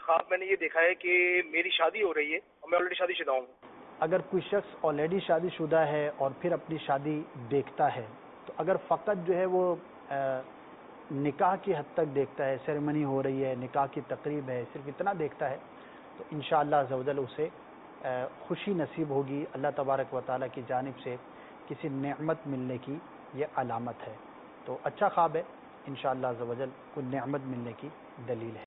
ख्वाब मैंने ये देखा है कि मेरी शादी हो रही है और मैं ऑलरेडी शादीशुदा हूँ। अगर कोई शख्स ऑलरेडी शादीशुदा है और फिर अपनी शादी देखता है, तो अगर फ़कत जो है वो निकाह की हद तक देखता है, सेरेमनी हो रही है, निकाह की तकरीब है, सिर्फ इतना देखता है, तो इंशाअल्लाह अज़्ज़ व जल उसे खुशी नसीब होगी। अल्लाह तबारक व तआला की जानिब से किसी नेमत मिलने की ये अलामत है। तो अच्छा ख्वाब है, इंशाअल्लाह अज़्ज़ व जल कोई नेमत मिलने की दलील है।